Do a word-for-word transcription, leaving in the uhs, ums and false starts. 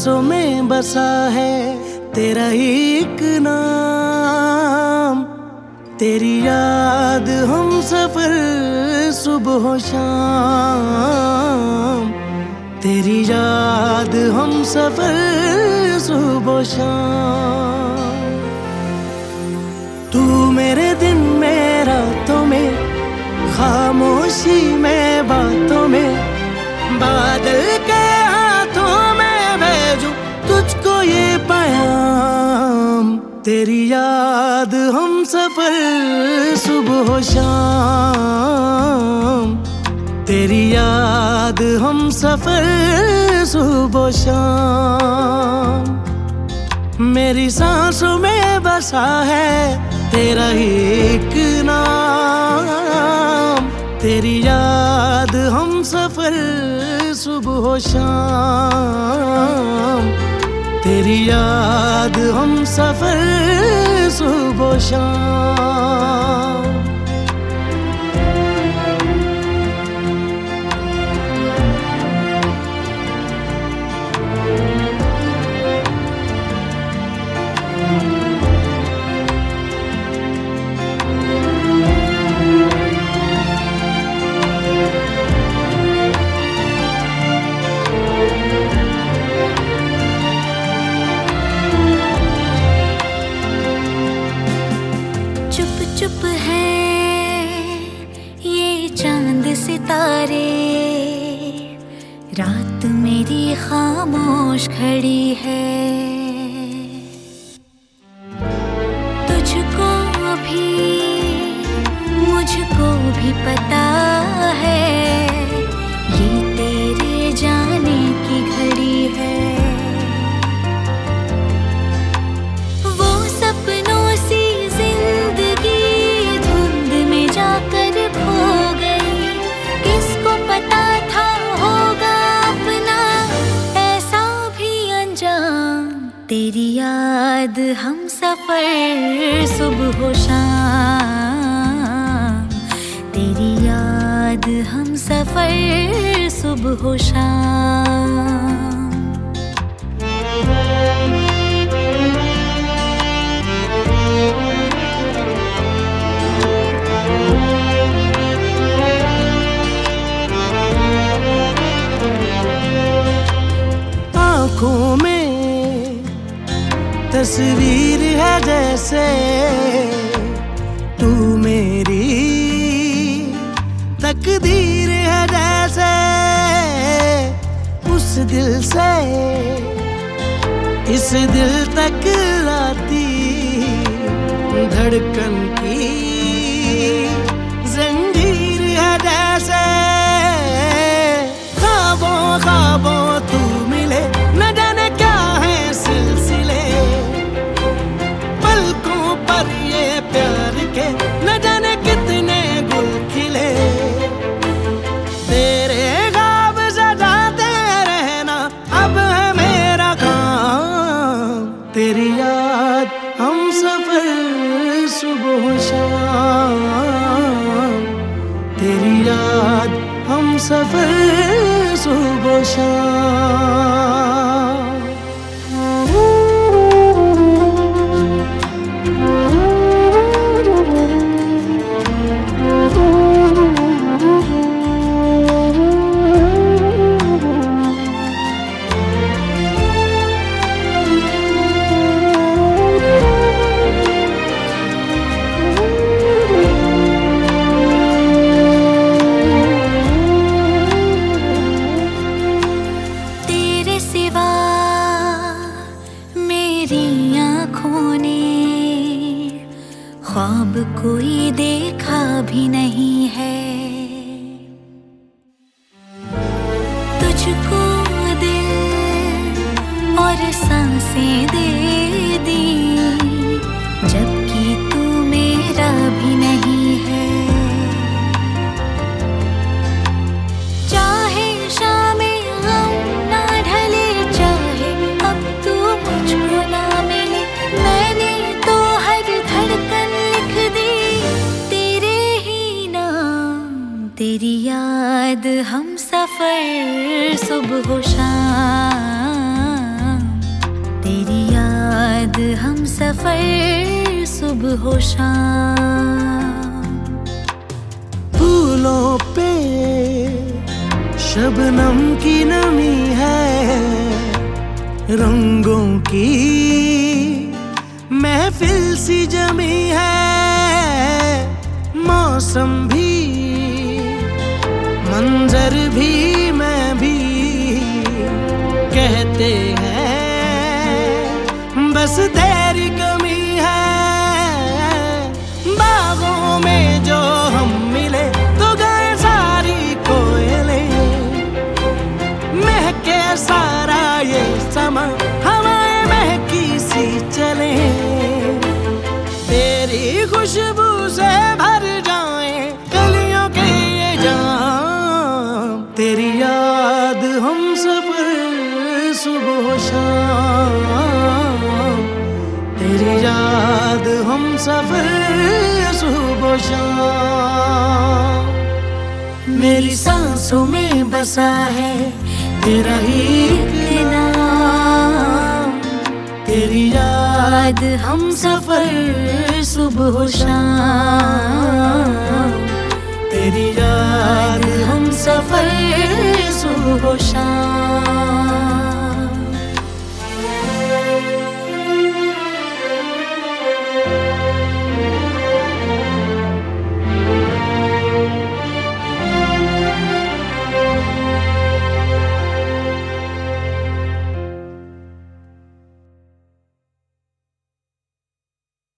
सांसों में बसा है तेरा ही एक नाम। तेरी याद हम सफर सुबह शाम, तेरी याद हम सफर सुबह शाम। तू मेरे दिन में रातों में, खामोशी में बातों में, बादल के हाथों में भेजूं तुझको ये पैगाम। तेरी याद हम सफर सुबह शाम, तेरी याद हम सफर सुबह शाम। मेरी सांसों में बसा है तेरा ही एक नाम। तेरी याद हम सफर सुबह शाम, तेरी याद हम सफर सुबह शाम। चुप है ये चांद सितारे, रात मेरी खामोश खड़ी है। तुझको भी मुझको भी पता है ये तेरे जाने की घड़ी है। वो सपनों सी तेरी याद हम सफर सुबह शाम, तेरी याद हम सफर सुबह शाम। आँखों में तस्वीर है जैसे तू मेरी तकदीर है जैसे। उस दिल से इस दिल तक लाती धड़कन की जंजीर है जैसे। ख्वाबों ख्वाबों तू मिले, न जाने क्या है सिलसिले, पलकों पर ये प्यार के न जाने कितने गुल खिले। तेरे ख्वाब सजाते रहना अब है मेरा काम। तेरी याद हम सफर सुबह शाम, तेरी याद हम सफर सुबह शाम। ख्वाब कोई देखा भी नहीं है, तुझको दिल और सांसें दे दी जबकि तू मेरा भी नहीं है। चाहे शामें गम ना ढले, चाहे अब तू मुझको ना मिले, मैंने तो हर धड़कन लिख दी तेरे ही नाम। तेरी याद हम सफर सुबह शाम, याद हम सफर सुबह हो शाम। फूलों पे शबनम की नमी है, रंगों की महफिल सी जमी है। मौसम भी, मंजर भी, मैं भी कहते हैं बस तेरी कमी है। बागों में जो हम मिले तो गाए सारी कोयलें, महके सारा ये समा हवाएं महकी सी चले। तेरी खुशबू से भर जाए गलियों के ये जाम, तेरी याद हम सफर सुबह शाम, तेरी याद हम सफर सुबह शाम। मेरी सांसों में बसा है तेरा ही नाम, तेरी याद हम सफर सुबह शाम, तेरी याद हम सफर सुबह शाम।